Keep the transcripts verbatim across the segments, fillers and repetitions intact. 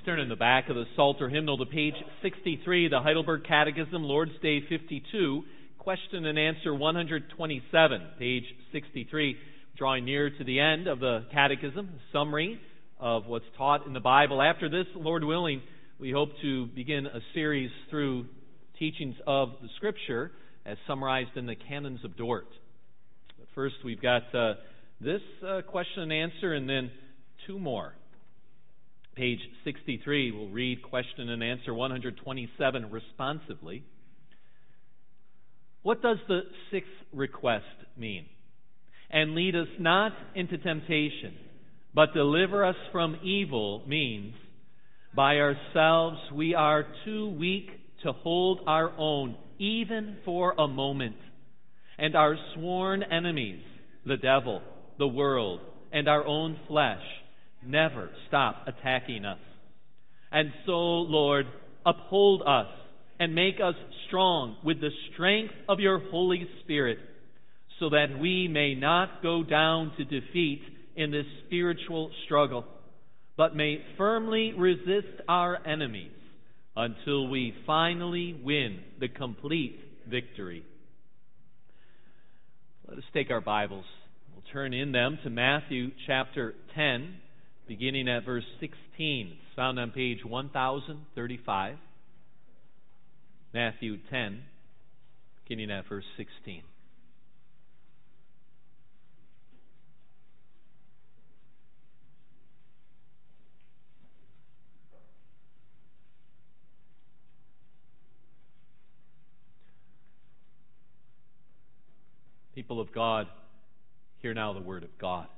turn in the back of the Psalter hymnal to page sixty-three, the Heidelberg Catechism, Lord's Day fifty-two, question and answer one twenty-seven, page sixty-three, drawing near to the end of the Catechism, summary of what's taught in the Bible. After this, Lord willing, we hope to begin a series through teachings of the Scripture as summarized in the Canons of Dort. But first, we've got uh, this uh, question and answer, and then two more. Page sixty-three, we'll read question and answer one twenty-seven responsively. What does the sixth request mean? And lead us not into temptation, but deliver us from evil means, by ourselves we are too weak to hold our own, even for a moment. And our sworn enemies, the devil, the world, and our own flesh, never stop attacking us. And so, Lord, uphold us and make us strong with the strength of your Holy Spirit, so that we may not go down to defeat in this spiritual struggle, but may firmly resist our enemies until we finally win the complete victory. Let us take our Bibles. We'll turn in them to Matthew chapter ten, beginning at verse sixteen. It's found on page one thousand thirty-five. Matthew ten, beginning at verse sixteen. People of God, hear now the word of God.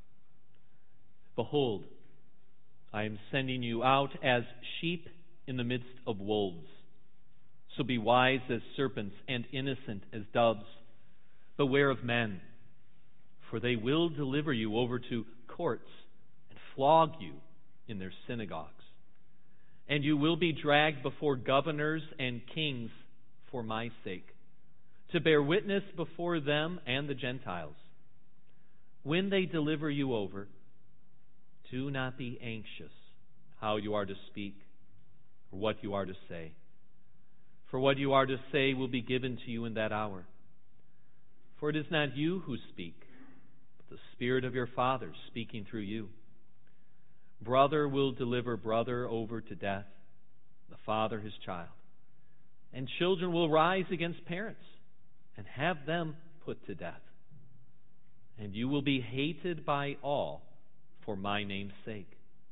Behold, I am sending you out as sheep in the midst of wolves. So be wise as serpents and innocent as doves. Beware of men, for they will deliver you over to courts and flog you in their synagogues. And you will be dragged before governors and kings for my sake, to bear witness before them and the Gentiles. When they deliver you over, do not be anxious how you are to speak or what you are to say. For what you are to say will be given to you in that hour. For it is not you who speak, but the Spirit of your Father speaking through you. Brother will deliver brother over to death, the father his child. And children will rise against parents and have them put to death. And you will be hated by all for my name's sake.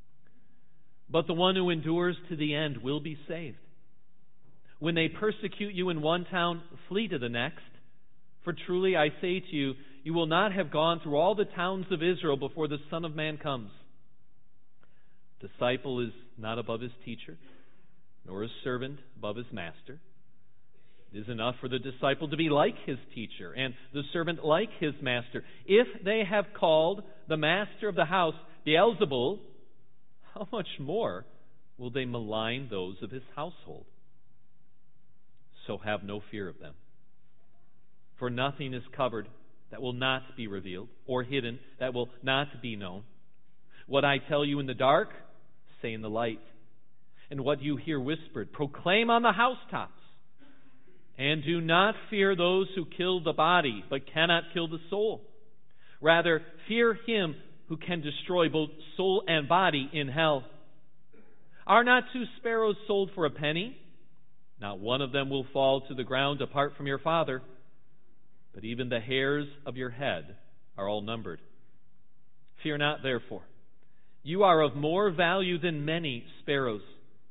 But the one who endures to the end will be saved. When they persecute you in one town, flee to the next. For truly I say to you, you will not have gone through all the towns of Israel before the Son of Man comes. Disciple is not above his teacher, nor is servant above his master. It is enough for the disciple to be like his teacher, and the servant like his master. If they have called the master of the house Beelzebul, how much more will they malign those of his household? So have no fear of them. For nothing is covered that will not be revealed, or hidden that will not be known. What I tell you in the dark, say in the light. And what you hear whispered, proclaim on the housetops. And do not fear those who kill the body, but cannot kill the soul. Rather, fear him who can destroy both soul and body in hell. Are not two sparrows sold for a penny? Not one of them will fall to the ground apart from your Father. But even the hairs of your head are all numbered. Fear not, therefore. You are of more value than many sparrows.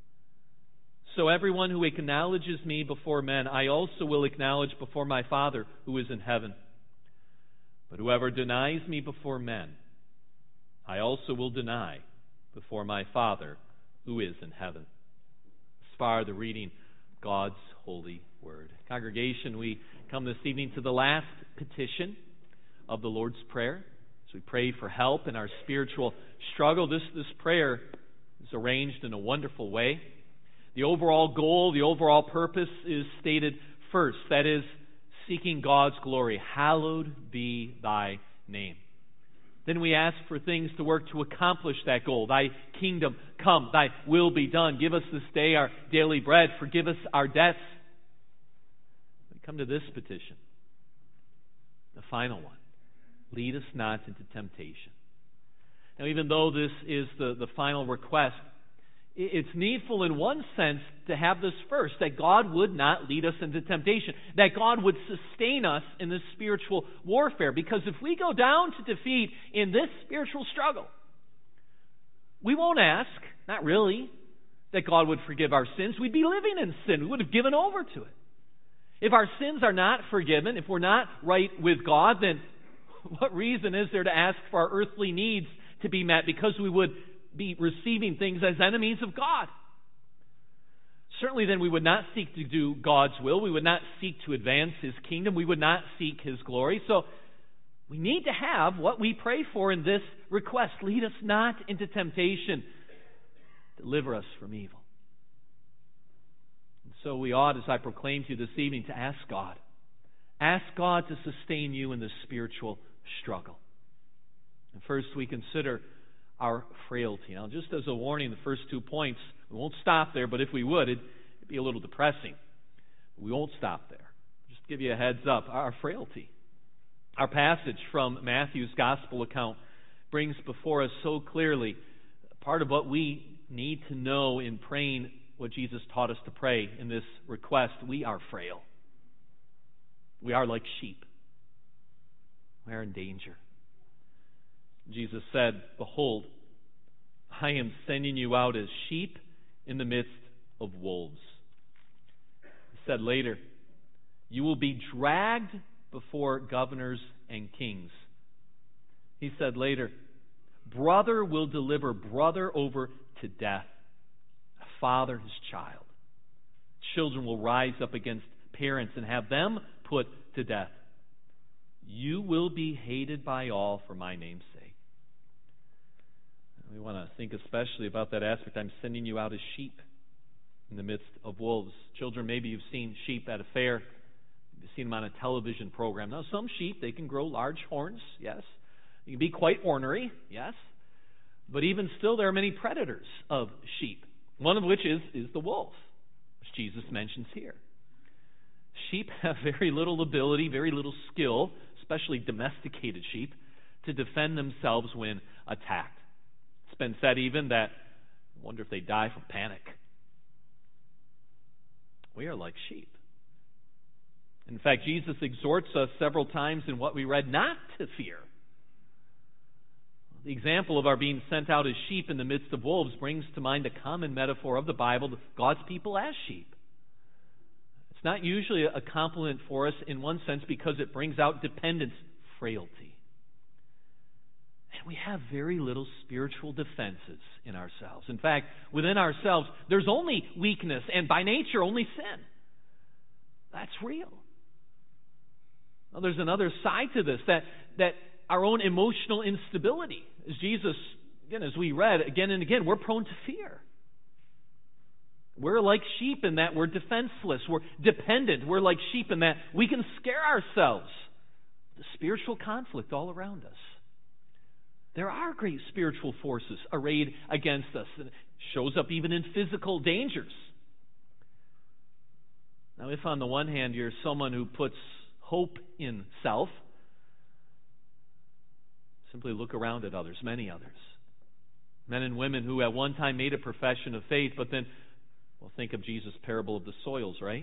So everyone who acknowledges me before men, I also will acknowledge before my Father who is in heaven. But whoever denies me before men, I also will deny before my Father who is in heaven. As far the reading of God's holy word. Congregation, we come this evening to the last petition of the Lord's Prayer. As we pray for help in our spiritual struggle, this, this prayer is arranged in a wonderful way. The overall goal, the overall purpose is stated first. That is, seeking God's glory. Hallowed be thy name. Then we ask for things to work to accomplish that goal. Thy kingdom come, thy will be done. Give us this day our daily bread. Forgive us our debts. We come to this petition, the final one. Lead us not into temptation. Now, even though this is the, the final request, it's needful in one sense to have this first, that God would not lead us into temptation, that God would sustain us in this spiritual warfare. Because if we go down to defeat in this spiritual struggle, we won't ask, not really, that God would forgive our sins. We'd be living in sin. We would have given over to it. If our sins are not forgiven, if we're not right with God, then what reason is there to ask for our earthly needs to be met? Because we would be receiving things as enemies of God. Certainly then we would not seek to do God's will. We would not seek to advance His kingdom. We would not seek His glory. So we need to have what we pray for in this request. Lead us not into temptation. Deliver us from evil. And so we ought, as I proclaim to you this evening, to ask God. Ask God to sustain you in this spiritual struggle. And first we consider our frailty. Now, just as a warning, the first two points, we won't stop there, but if we would, it'd, it'd be a little depressing. We won't stop there. Just to give you a heads up, our frailty. Our passage from Matthew's gospel account brings before us so clearly part of what we need to know in praying what Jesus taught us to pray in this request. We are frail. We are like sheep. We are in danger. Jesus said, "Behold, I am sending you out as sheep in the midst of wolves." He said later, "You will be dragged before governors and kings." He said later, "Brother will deliver brother over to death, a father his child. Children will rise up against parents and have them put to death. You will be hated by all for my name's sake." We want to think especially about that aspect. I'm sending you out as sheep in the midst of wolves. Children, maybe you've seen sheep at a fair. You've seen them on a television program. Now, some sheep, they can grow large horns, yes. They can be quite ornery, yes. But even still, there are many predators of sheep, one of which is, is the wolf, which Jesus mentions here. Sheep have very little ability, very little skill, especially domesticated sheep, to defend themselves when attacked. It's been said even that, I wonder if they die from panic. We are like sheep. In fact, Jesus exhorts us several times in what we read not to fear. The example of our being sent out as sheep in the midst of wolves brings to mind a common metaphor of the Bible, God's people as sheep. It's not usually a compliment for us in one sense because it brings out dependence, frailty. And we have very little spiritual defenses in ourselves. In fact, within ourselves, there's only weakness and by nature only sin. That's real. Well, there's another side to this, that, that our own emotional instability. As Jesus, again, as we read again and again, we're prone to fear. We're like sheep in that we're defenseless. We're dependent. We're like sheep in that we can scare ourselves. The spiritual conflict all around us. There are great spiritual forces arrayed against us. And it shows up even in physical dangers. Now, if on the one hand you're someone who puts hope in self, simply look around at others, many others. Men and women who at one time made a profession of faith, but then, well, think of Jesus' parable of the soils, right?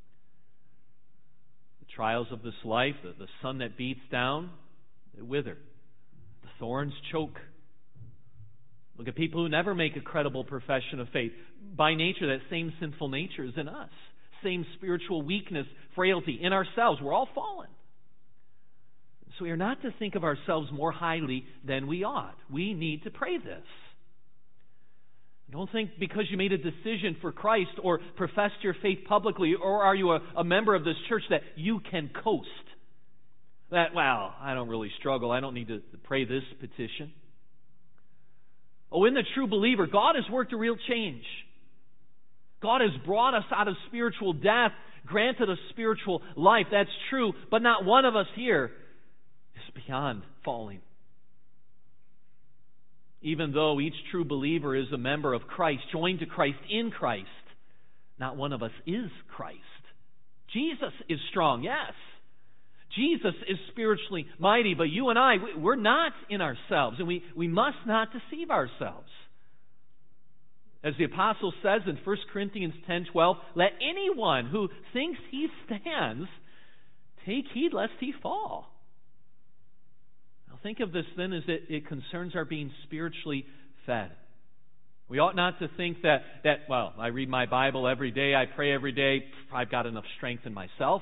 The trials of this life, the, the sun that beats down, they wither. The thorns choke. Look at people who never make a credible profession of faith. By nature, that same sinful nature is in us. Same spiritual weakness, frailty in ourselves. We're all fallen. So we are not to think of ourselves more highly than we ought. We need to pray this. Don't think because you made a decision for Christ or professed your faith publicly or are you a, a member of this church that you can coast. That, well, I don't really struggle. I don't need to pray this petition. Oh, in the true believer, God has worked a real change. God has brought us out of spiritual death, granted us spiritual life. That's true, but not one of us here is beyond falling. Even though each true believer is a member of Christ, joined to Christ in Christ, not one of us is Christ. Jesus is strong, yes. Jesus is spiritually mighty, but you and I, we're not in ourselves, and we, we must not deceive ourselves. As the apostle says in First Corinthians ten twelve, let anyone who thinks he stands take heed lest he fall. Now think of this then as it, it concerns our being spiritually fed. We ought not to think that, that, well, I read my Bible every day, I pray every day, I've got enough strength in myself.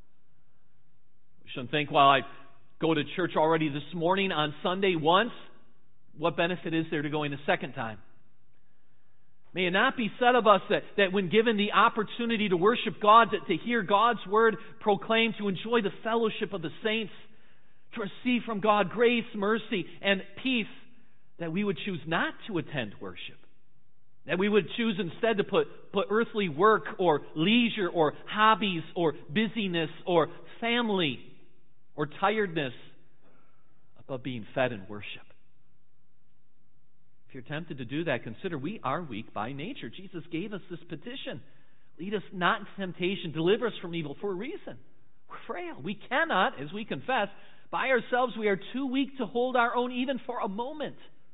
We shouldn't think, well, I go to church already this morning on Sunday once, what benefit is there to going a second time? May it not be said of us that, that when given the opportunity to worship God, to, to hear God's Word proclaimed, to enjoy the fellowship of the saints, to receive from God grace, mercy, and peace, that we would choose not to attend worship. That we would choose instead to put, put earthly work or leisure or hobbies or busyness or family or tiredness above being fed in worship. If you're tempted to do that, consider we are weak by nature. Jesus gave us this petition. Lead us not into temptation. Deliver us from evil for a reason. We're frail. We cannot, as we confess, by ourselves we are too weak to hold our own even for a moment.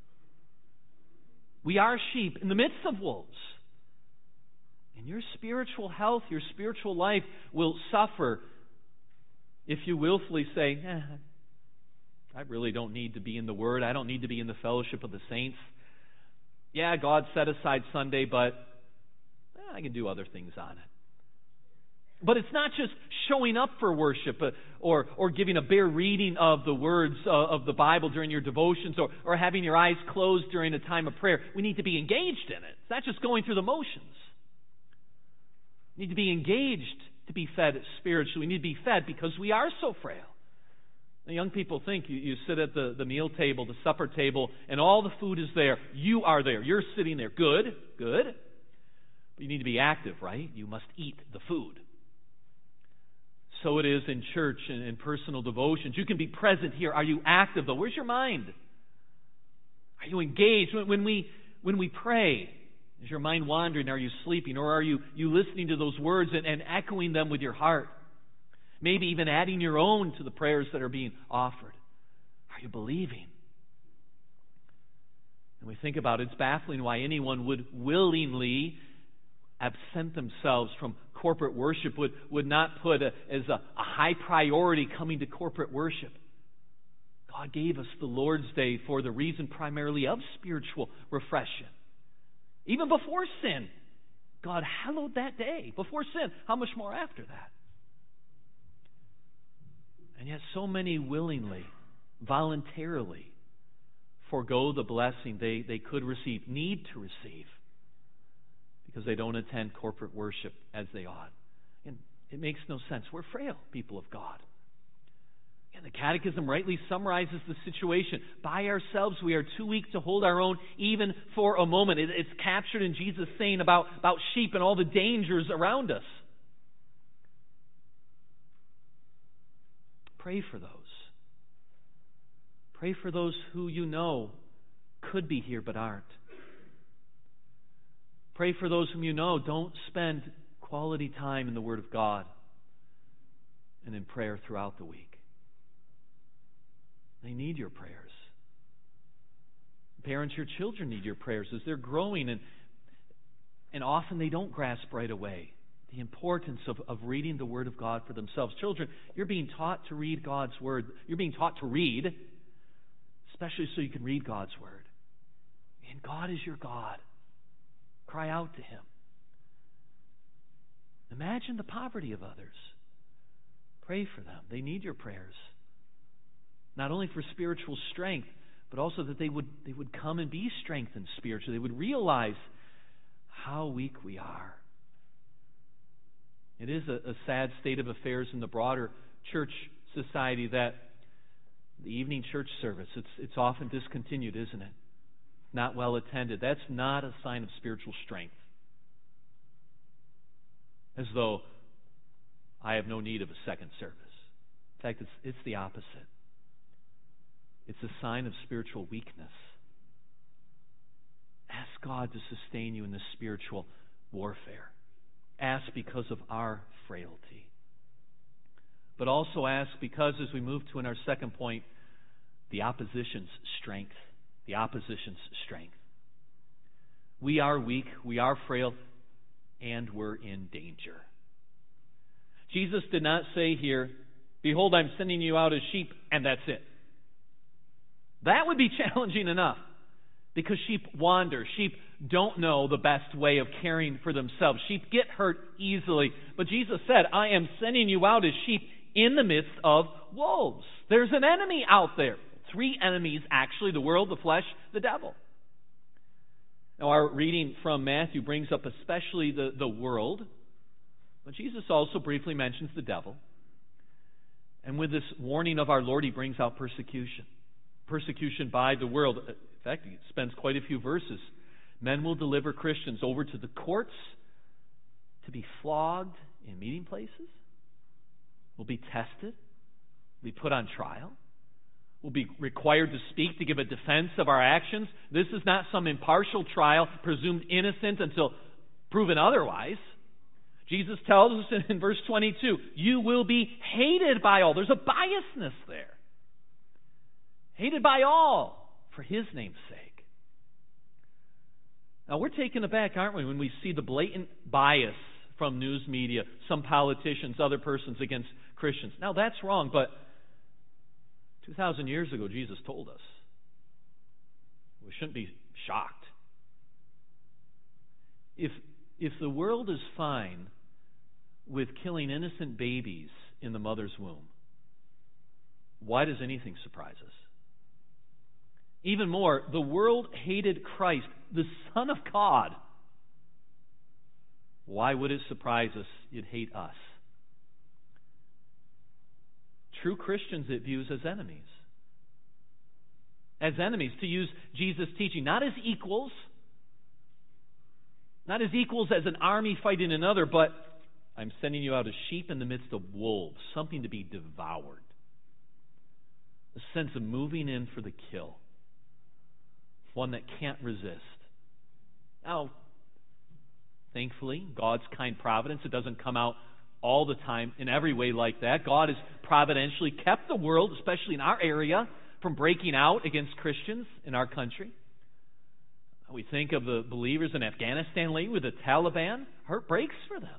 We are sheep in the midst of wolves. And your spiritual health, your spiritual life will suffer if you willfully say, eh, I really don't need to be in the Word. I don't need to be in the fellowship of the saints. Yeah, God set aside Sunday, but eh, I can do other things on it. But it's not just showing up for worship uh, or, or giving a bare reading of the words uh, of the Bible during your devotions or, or having your eyes closed during a time of prayer. We need to be engaged in it. It's not just going through the motions. We need to be engaged to be fed spiritually. We need to be fed because we are so frail. The young people think you, you sit at the, the meal table, the supper table, and all the food is there. You are there. You're sitting there. Good, good. But you need to be active, right? You must eat the food. So it is in church and in personal devotions. You can be present here. Are you active, though? Where's your mind? Are you engaged? When, when we when we pray, is your mind wandering? Are you sleeping? Or are you, you listening to those words and, and echoing them with your heart? Maybe even adding your own to the prayers that are being offered. Are you believing? And we think about it, it's baffling why anyone would willingly absent themselves from corporate worship, would, would not put a, as a, a high priority coming to corporate worship. God gave us the Lord's Day for the reason primarily of spiritual refreshing. Even before sin, God hallowed that day. Before sin, how much more after that? And yet so many willingly, voluntarily forego the blessing they, they could receive, need to receive, because they don't attend corporate worship as they ought. And it makes no sense. We're frail people of God. And the Catechism rightly summarizes the situation. By ourselves, we are too weak to hold our own even for a moment. It, it's captured in Jesus' saying about, about sheep and all the dangers around us. Pray for those. Pray for those who you know could be here but aren't. Pray for those whom you know don't spend quality time in the Word of God and in prayer throughout the week. They need your prayers. Parents, your children need your prayers as they're growing, and, and often they don't grasp right away the importance of, of reading the Word of God for themselves. Children, you're being taught to read God's Word. You're being taught to read, especially so you can read God's Word. And God is your God. Cry out to Him. Imagine the poverty of others. Pray for them. They need your prayers. Not only for spiritual strength, but also that they would, they would come and be strengthened spiritually. They would realize how weak we are. It is a, a sad state of affairs in the broader church society that the evening church service, it's, it's often discontinued, isn't it? Not well attended. That's not a sign of spiritual strength. As though I have no need of a second service. In fact, it's, it's the opposite. It's a sign of spiritual weakness. God to sustain you in this spiritual warfare. Ask because of our frailty. But also ask because, as we move to in our second point, the opposition's strength. The opposition's strength. We are weak, we are frail, and we're in danger. Jesus did not say here, behold, I'm sending you out as sheep, and that's it. That would be challenging enough, because sheep wander. Sheep don't know the best way of caring for themselves. Sheep get hurt easily. But Jesus said, I am sending you out as sheep in the midst of wolves. There's an enemy out there. Three enemies, actually: the world, the flesh, the devil. Now, our reading from Matthew brings up especially the, the world, but Jesus also briefly mentions the devil. And with this warning of our Lord, he brings out persecution. Persecution by the world. In fact, he spends quite a few verses. Men will deliver Christians over to the courts to be flogged in meeting places, will be tested, will be put on trial, will be required to speak to give a defense of our actions. This is not some impartial trial, presumed innocent until proven otherwise. Jesus tells us in verse twenty-two, you will be hated by all. There's a biasness there. Hated by all for His name's sake. Now, we're taken aback, aren't we, when we see the blatant bias from news media, some politicians, other persons against Christians. Now, that's wrong, but two thousand years ago, Jesus told us. We shouldn't be shocked. If, if the world is fine with killing innocent babies in the mother's womb, why does anything surprise us? Even more, the world hated Christ, the Son of God. Why would it surprise us it'd hate us? True Christians it views as enemies. As enemies, to use Jesus' teaching, not as equals, not as equals as an army fighting another, but I'm sending you out as sheep in the midst of wolves, something to be devoured. A sense of moving in for the kill. One that can't resist. Now, thankfully, God's kind providence, it doesn't come out all the time in every way like that. God has providentially kept the world, especially in our area, from breaking out against Christians in our country. We think of the believers in Afghanistan lately with the Taliban. Heart breaks for them.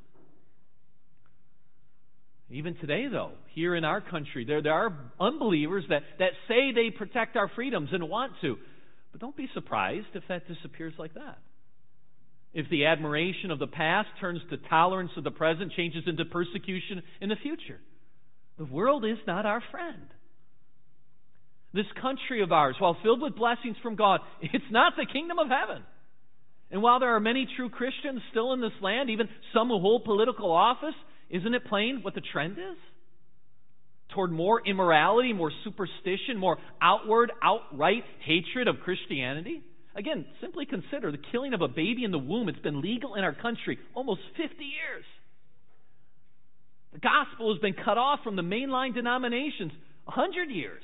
Even today, though, here in our country, there, there are unbelievers that, that say they protect our freedoms and want to. But don't be surprised if that disappears like that. If the admiration of the past turns to tolerance of the present, changes into persecution in the future. The world is not our friend. This country of ours, while filled with blessings from God, it's not the kingdom of heaven. And while there are many true Christians still in this land, even some who hold political office, isn't it plain what the trend is? Toward more immorality, more superstition, more outward, outright hatred of Christianity? Again, simply consider the killing of a baby in the womb. It's been legal in our country almost fifty years. The gospel has been cut off from the mainline denominations one hundred years.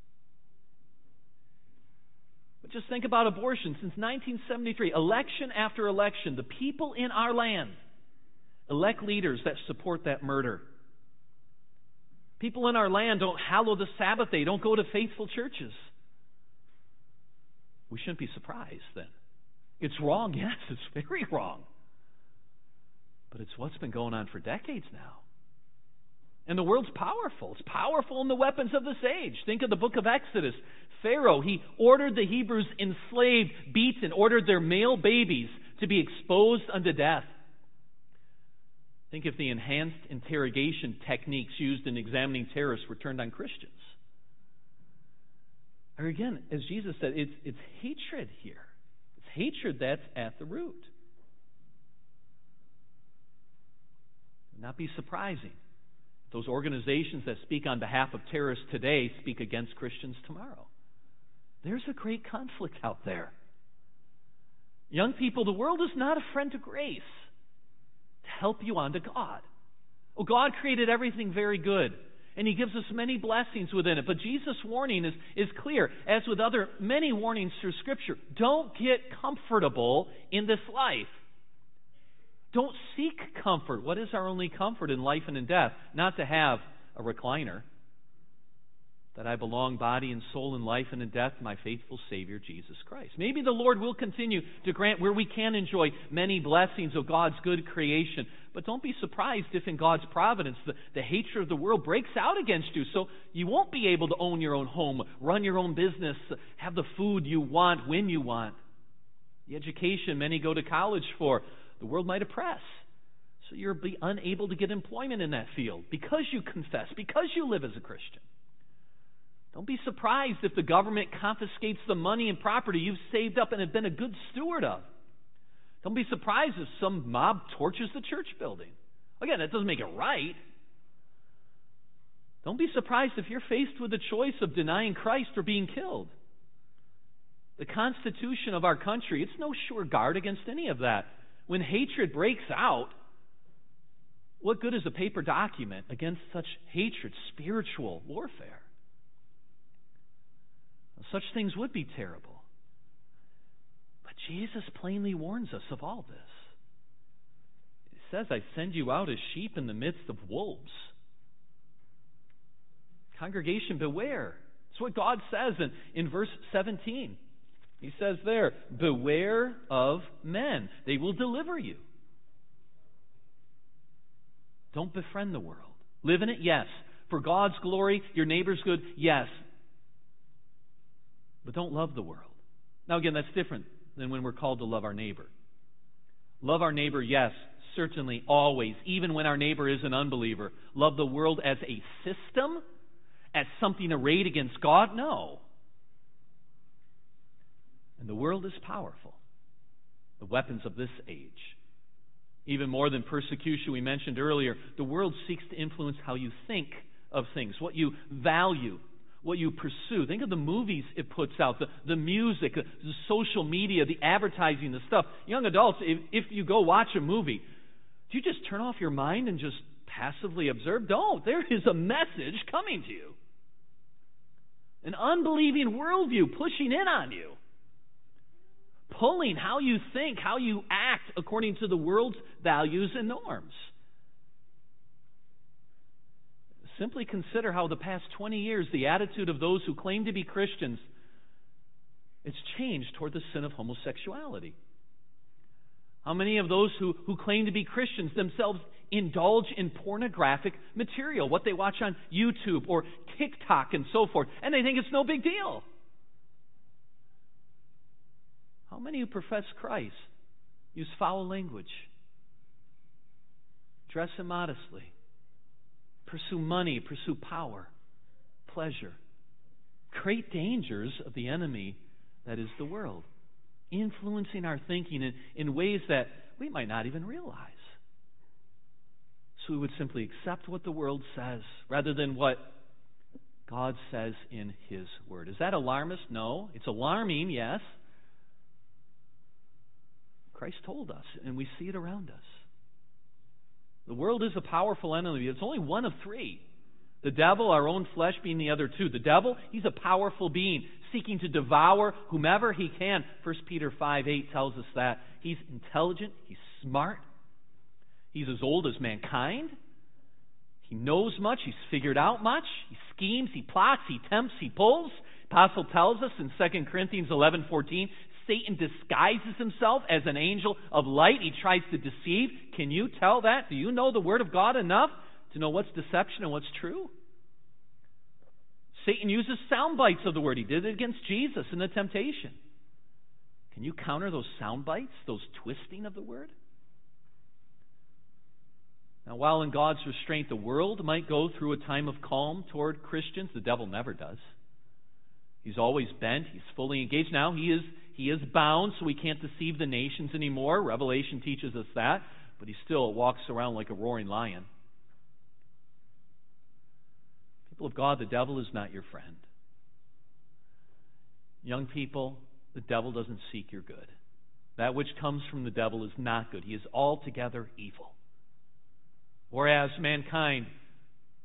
But just think about abortion. Since nineteen seventy-three, election after election, the people in our land elect leaders that support that murder. People in our land don't hallow the Sabbath day, don't go to faithful churches. We shouldn't be surprised then. It's wrong, yes, it's very wrong. But it's what's been going on for decades now. And the world's powerful. It's powerful in the weapons of this age. Think of the book of Exodus. Pharaoh, he ordered the Hebrews enslaved, beaten, ordered their male babies to be exposed unto death. Think if the enhanced interrogation techniques used in examining terrorists were turned on Christians. Or again, as Jesus said, it's, it's hatred here. It's hatred that's at the root. It would not be surprising if those organizations that speak on behalf of terrorists today speak against Christians tomorrow. There's a great conflict out there. Young people, the world is not a friend to grace. Help you on to God. Oh, God created everything very good. And He gives us many blessings within it. But Jesus' warning is, is clear, as with other many warnings through Scripture. Don't get comfortable in this life. Don't seek comfort. What is our only comfort in life and in death? Not to have a recliner. That I belong body and soul in life and in death to my faithful Savior, Jesus Christ. Maybe the Lord will continue to grant where we can enjoy many blessings of God's good creation. But don't be surprised if in God's providence the, the hatred of the world breaks out against you. So you won't be able to own your own home, run your own business, have the food you want when you want. The education many go to college for, the world might oppress. So you'll be unable to get employment in that field because you confess, because you live as a Christian. Don't be surprised if the government confiscates the money and property you've saved up and have been a good steward of. Don't be surprised if some mob torches the church building. Again, that doesn't make it right. Don't be surprised if you're faced with the choice of denying Christ or being killed. The Constitution of our country, it's no sure guard against any of that. When hatred breaks out, what good is a paper document against such hatred, spiritual warfare? Such things would be terrible. But Jesus plainly warns us of all this. He says, I send you out as sheep in the midst of wolves. Congregation, beware. That's what God says in, in verse seventeen. He says there, beware of men. They will deliver you. Don't befriend the world. Live in it, yes. For God's glory, your neighbor's good, yes. But don't love the world. Now again, that's different than when we're called to love our neighbor. Love our neighbor, yes, certainly, always, even when our neighbor is an unbeliever. Love the world as a system, as something arrayed against God? No. And the world is powerful. The weapons of this age. Even more than persecution we mentioned earlier, the world seeks to influence how you think of things, what you value, what you pursue. Think of the movies it puts out, the, the music, the, the social media, the advertising, the stuff. Young adults, if, if you go watch a movie, do you just turn off your mind and just passively observe? Don't. There is a message coming to you. An unbelieving worldview pushing in on you. Pulling how you think, how you act according to the world's values and norms. Simply consider how the past twenty years, the attitude of those who claim to be Christians, it's changed toward the sin of homosexuality. How many of those who, who claim to be Christians themselves indulge in pornographic material, what they watch on YouTube or TikTok and so forth, and they think it's no big deal? How many who profess Christ use foul language, dress immodestly, pursue money, pursue power, pleasure? Great dangers of the enemy that is the world, influencing our thinking in, in ways that we might not even realize. So we would simply accept what the world says rather than what God says in His Word. Is that alarmist? No. It's alarming, yes. Christ told us, and we see it around us. The world is a powerful enemy. It's only one of three. The devil, our own flesh being the other two. The devil, he's a powerful being, seeking to devour whomever he can. First Peter five eight tells us that. He's intelligent, he's smart, he's as old as mankind. He knows much, he's figured out much. He schemes, he plots, he tempts, he pulls. Apostle tells us in Second Corinthians eleven fourteen, Satan disguises himself as an angel of light. He tries to deceive. Can you tell that? Do you know the Word of God enough to know what's deception and what's true? Satan uses sound bites of the Word. He did it against Jesus in the temptation. Can you counter those sound bites, those twisting of the Word? Now, while in God's restraint, the world might go through a time of calm toward Christians, the devil never does. He's always bent. He's fully engaged. Now, he is He is bound, so he can't deceive the nations anymore. Revelation teaches us that. But he still walks around like a roaring lion. People of God, the devil is not your friend. Young people, the devil doesn't seek your good. That which comes from the devil is not good. He is altogether evil. Whereas mankind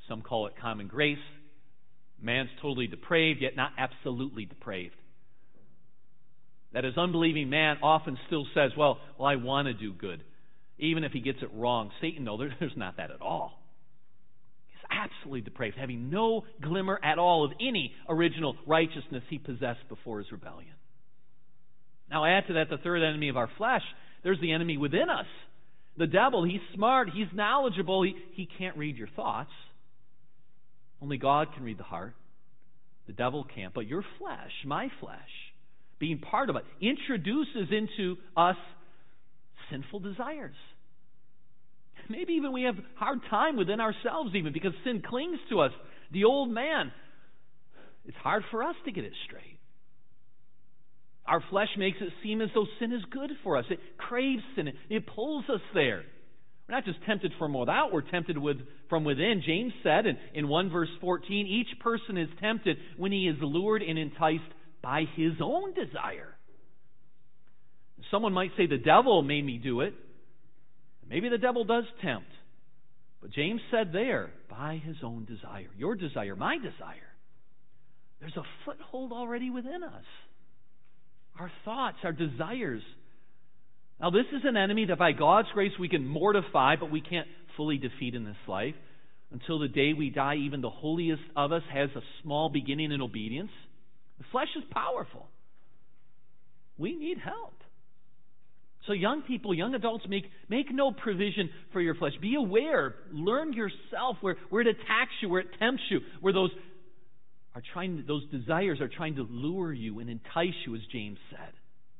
Some call it common grace. Man's totally depraved, yet not absolutely depraved. That his unbelieving man often still says, well, well, I want to do good, even if he gets it wrong. Satan, no, there, there's not that at all. He's absolutely depraved, having no glimmer at all of any original righteousness he possessed before his rebellion. Now add to that the third enemy of our flesh. There's the enemy within us. The devil, he's smart, he's knowledgeable, he, he can't read your thoughts. Only God can read the heart. The devil can't. But your flesh, my flesh, being part of it, introduces into us sinful desires. Maybe even we have a hard time within ourselves even because sin clings to us. The old man, it's hard for us to get it straight. Our flesh makes it seem as though sin is good for us. It craves sin. It pulls us there. We're not just tempted from without, we're tempted with, from within. James said in, in one verse fourteen, each person is tempted when he is lured and enticed by his own desire. Someone might say, the devil made me do it. Maybe the devil does tempt. But James said there, by his own desire. Your desire, my desire. There's a foothold already within us. Our thoughts, our desires. Now, this is an enemy that by God's grace we can mortify, but we can't fully defeat in this life. Until the day we die, even the holiest of us has a small beginning in obedience. The flesh is powerful. We need help. So young people, young adults, make, make no provision for your flesh. Be aware. Learn yourself where, where it attacks you, where it tempts you, where those are trying, those desires are trying to lure you and entice you, as James said.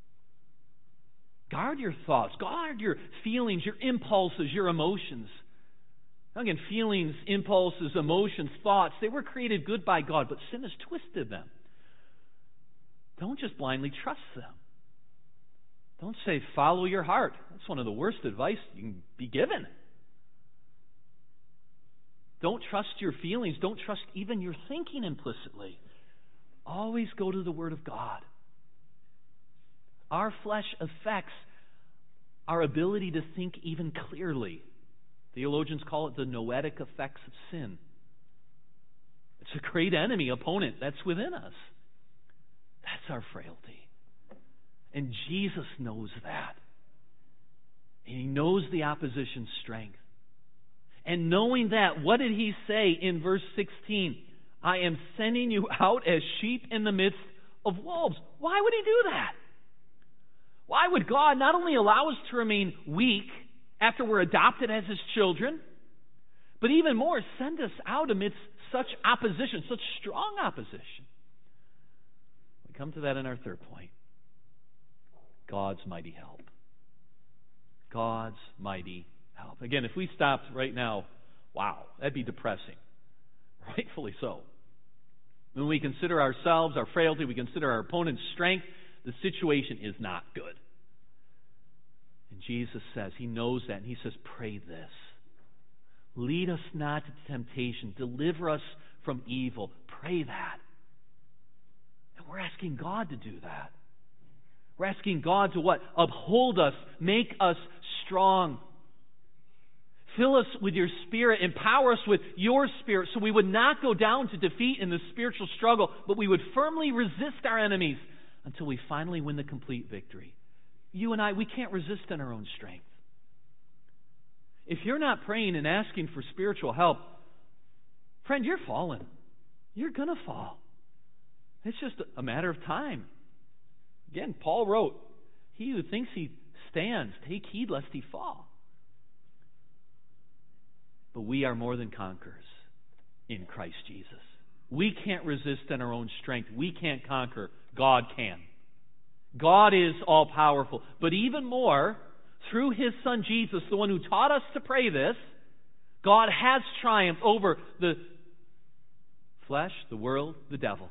Guard your thoughts. Guard your feelings, your impulses, your emotions. Again, feelings, impulses, emotions, thoughts, they were created good by God, but sin has twisted them. Don't just blindly trust them. Don't say, follow your heart. That's one of the worst advice you can be given. Don't trust your feelings. Don't trust even your thinking implicitly. Always go to the Word of God. Our flesh affects our ability to think even clearly. Theologians call it the noetic effects of sin. It's a great enemy, opponent that's within us. That's our frailty. And Jesus knows that. And He knows the opposition's strength. And knowing that, what did He say in verse sixteen? I am sending you out as sheep in the midst of wolves. Why would He do that? Why would God not only allow us to remain weak after we're adopted as His children, but even more, send us out amidst such opposition, such strong opposition? We come to that in our third point. God's mighty help. God's mighty help. Again, if we stopped right now, wow, that'd be depressing. Rightfully so. When we consider ourselves, our frailty, we consider our opponent's strength, the situation is not good. And Jesus says, He knows that, and He says, pray this. Lead us not to temptation. Deliver us from evil. Pray that. And we're asking God to do that. We're asking God to what? Uphold us. Make us strong. Fill us with your Spirit. Empower us with your Spirit so we would not go down to defeat in the spiritual struggle, but we would firmly resist our enemies until we finally win the complete victory. You and I, we can't resist in our own strength. If you're not praying and asking for spiritual help, friend, you're fallen. You're going to fall. It's just a matter of time. Again, Paul wrote, he who thinks he stands, take heed lest he fall. But we are more than conquerors in Christ Jesus. We can't resist in our own strength. We can't conquer. God can. God is all-powerful. But even more, through His Son Jesus, the one who taught us to pray this, God has triumphed over the flesh, the world, the devil.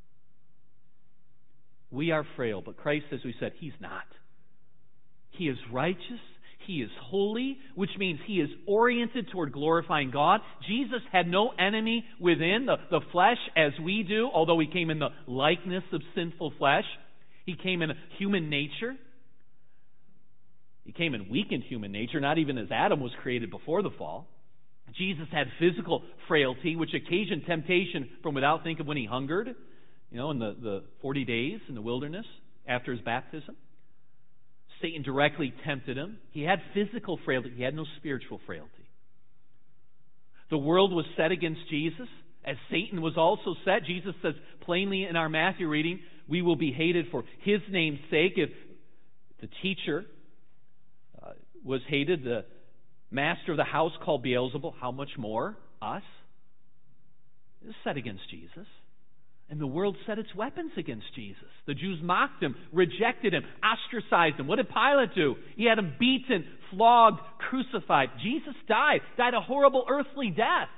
We are frail, but Christ, as we said, He's not. He is righteous. He is holy, which means He is oriented toward glorifying God. Jesus had no enemy within the, the flesh as we do, although He came in the likeness of sinful flesh. He came in human nature. He came in weakened human nature, not even as Adam was created before the fall. Jesus had physical frailty, which occasioned temptation from without. Think of when he hungered, you know, in the, the forty days in the wilderness after his baptism. Satan directly tempted him. He had physical frailty. He had no spiritual frailty. The world was set against Jesus, as Satan was also set. Jesus says plainly in our Matthew reading, we will be hated for His name's sake. If the teacher uh, was hated, the master of the house called Beelzebul, how much more us? It was set against Jesus. And the world set its weapons against Jesus. The Jews mocked Him, rejected Him, ostracized Him. What did Pilate do? He had Him beaten, flogged, crucified. Jesus died, died a horrible earthly death.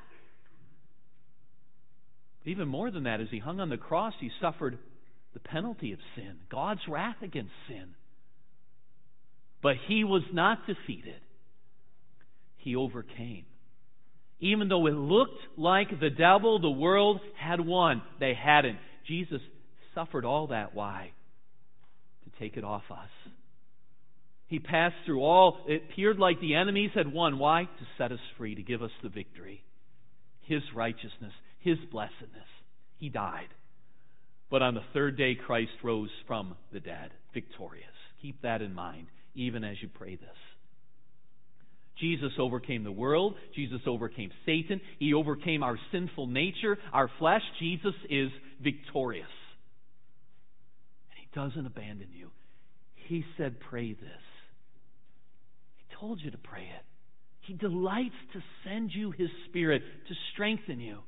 But even more than that, as He hung on the cross, He suffered the penalty of sin, God's wrath against sin. But He was not defeated. He overcame. Even though it looked like the devil, the world, had won, they hadn't. Jesus suffered all that. Why? To take it off us. He passed through all. It appeared like the enemies had won. Why? To set us free, to give us the victory. His righteousness, His blessedness. He died. But on the third day, Christ rose from the dead, victorious. Keep that in mind, even as you pray this. Jesus overcame the world. Jesus overcame Satan. He overcame our sinful nature, our flesh. Jesus is victorious. And He doesn't abandon you. He said, pray this. He told you to pray it. He delights to send you His Spirit to strengthen you.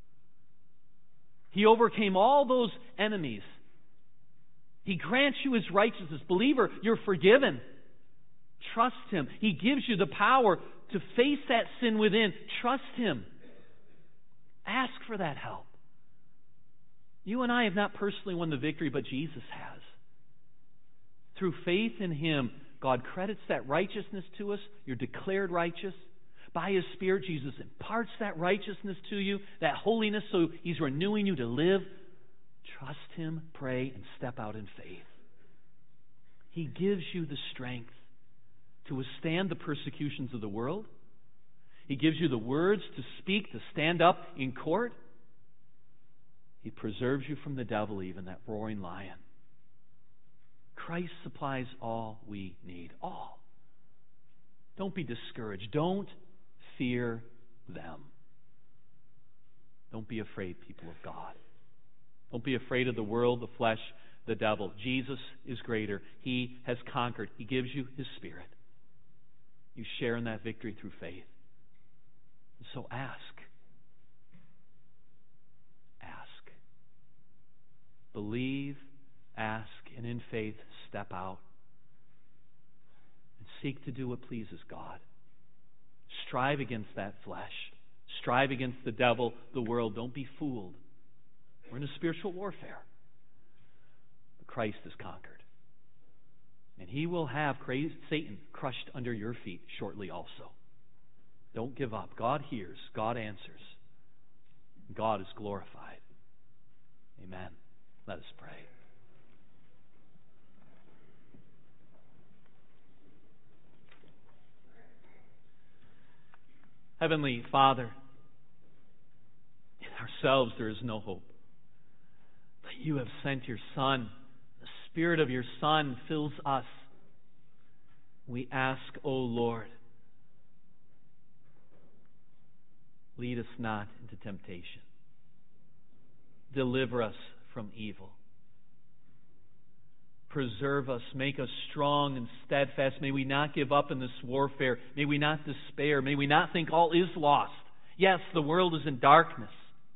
He overcame all those enemies. He grants you His righteousness. Believer, you're forgiven. Trust Him. He gives you the power to face that sin within. Trust Him. Ask for that help. You and I have not personally won the victory, but Jesus has. Through faith in Him, God credits that righteousness to us. You're declared righteous. By His Spirit, Jesus imparts that righteousness to you, that holiness, so He's renewing you to live. Trust Him, pray, and step out in faith. He gives you the strength to withstand the persecutions of the world. He gives you the words to speak, to stand up in court. He preserves you from the devil, even that roaring lion. Christ supplies all we need. All. Don't be discouraged. Don't fear them. Don't be afraid, people of God. Don't be afraid of the world, the flesh, the devil. Jesus is greater. He has conquered. He gives you His Spirit. You share in that victory through faith. So ask. Ask. Believe, ask, and in faith step out. And seek to do what pleases God. Strive against that flesh. Strive against the devil, the world. Don't be fooled. We're in a spiritual warfare. But Christ has conquered. And He will have Satan crushed under your feet shortly also. Don't give up. God hears. God answers. God is glorified. Amen. Let us pray. Heavenly Father, in ourselves there is no hope. But You have sent Your Son. The Spirit of Your Son fills us. We ask, O Lord, lead us not into temptation. Deliver us from evil. Preserve us. Make us strong and steadfast. May we not give up in this warfare. May we not despair. May we not think all is lost. Yes, the world is in darkness.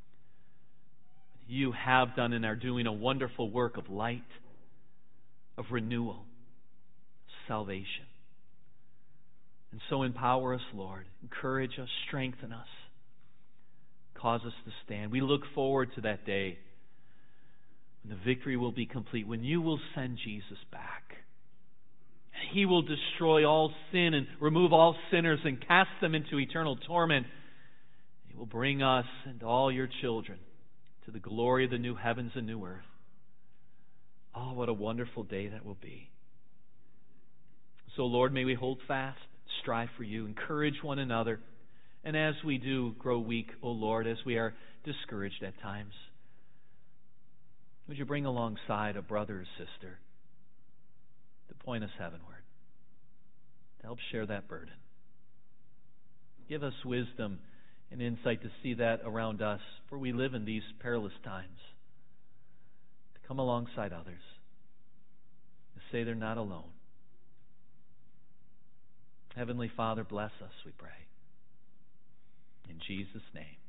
You have done and are doing a wonderful work of light, of renewal, salvation. And so empower us, Lord. Encourage us, strengthen us. Cause us to stand. We look forward to that day when the victory will be complete, when You will send Jesus back. And He will destroy all sin and remove all sinners and cast them into eternal torment. He will bring us and all Your children to the glory of the new heavens and new earth. Oh, what a wonderful day that will be. So, Lord, may we hold fast, strive for You, encourage one another. And as we do grow weak, O Lord, as we are discouraged at times, would you bring alongside a brother or sister to point us heavenward, to help share that burden? Give us wisdom and insight to see that around us, for we live in these perilous times. To come alongside others, to say they're not alone. Heavenly Father, bless us, we pray. In Jesus' name.